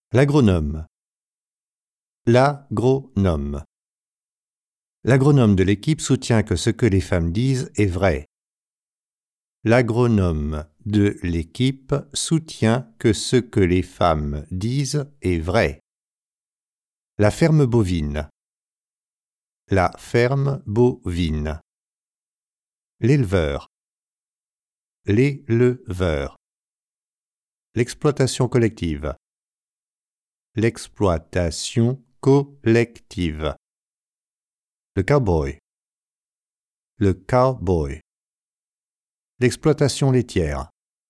L'agronome. L'agronome. L'agronome de l'équipe soutient que ce que les femmes disent est vrai. L'agronome de l'équipe soutient que ce que les femmes disent est vrai. La ferme bovine. La ferme bovine. L'éleveur. L'éleveur. L'exploitation collective. L'exploitation collective. Le cowboy. Le cowboy. L'exploitation laitière.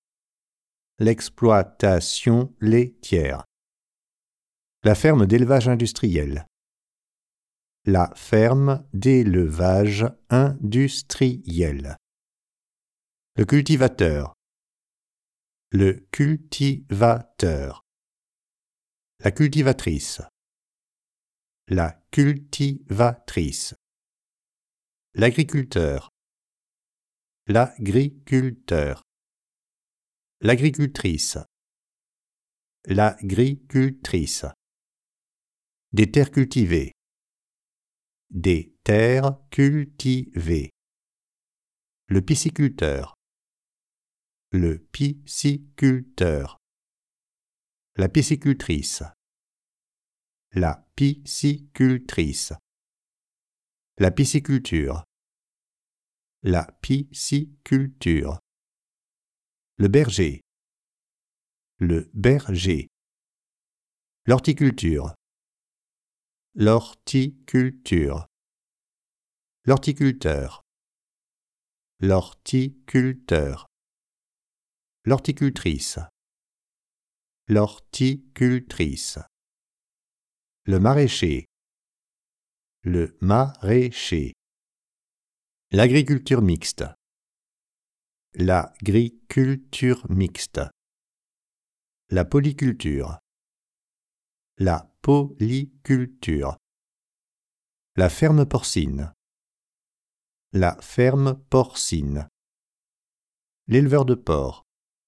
L'exploitation laitière. La ferme d'élevage industriel. La ferme d'élevage industriel. Le cultivateur. Le cultivateur. La cultivatrice. La cultivatrice. L'agriculteur. L'agriculteur. L'agricultrice. L'agricultrice. Des terres cultivées. Des terres cultivées. Le pisciculteur. Le pisciculteur. La piscicultrice. La piscicultrice. La pisciculture. La pisciculture. Le berger. Le berger. L'horticulture. L'horticulture. L'horticulteur. L'horticulteur. L'horticultrice. L'horticultrice. Le maraîcher. Le maraîcher. L'agriculture mixte. L'agriculture mixte. La polyculture. La polyculture. La ferme porcine. La ferme porcine. L'éleveur de porcs.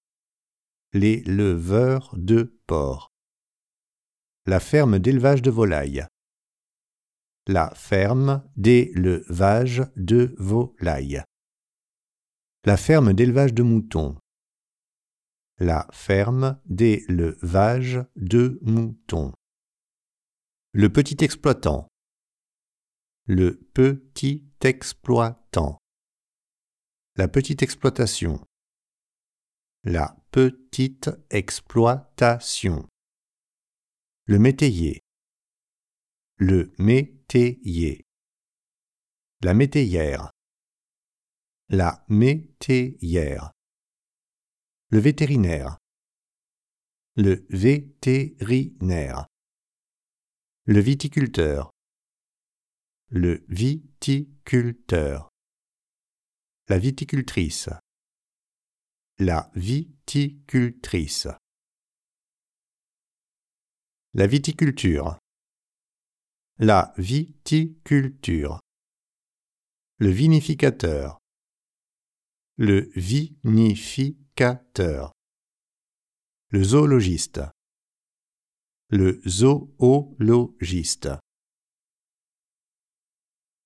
L'éleveur de porcs. La ferme d'élevage de volailles. La ferme d'élevage de volailles. La ferme d'élevage de moutons. La ferme d'élevage de moutons. Le petit exploitant. Le petit exploitant. La petite exploitation. La petite exploitation. Le métayer. Le métayer. La métayère. La métayère. Le vétérinaire. Le vétérinaire. Le viticulteur. Le viticulteur. La viticultrice. La viticultrice. La viticulture. La viticulture. Le vinificateur. Le vinificateur. Le zoologiste. Le zoologiste.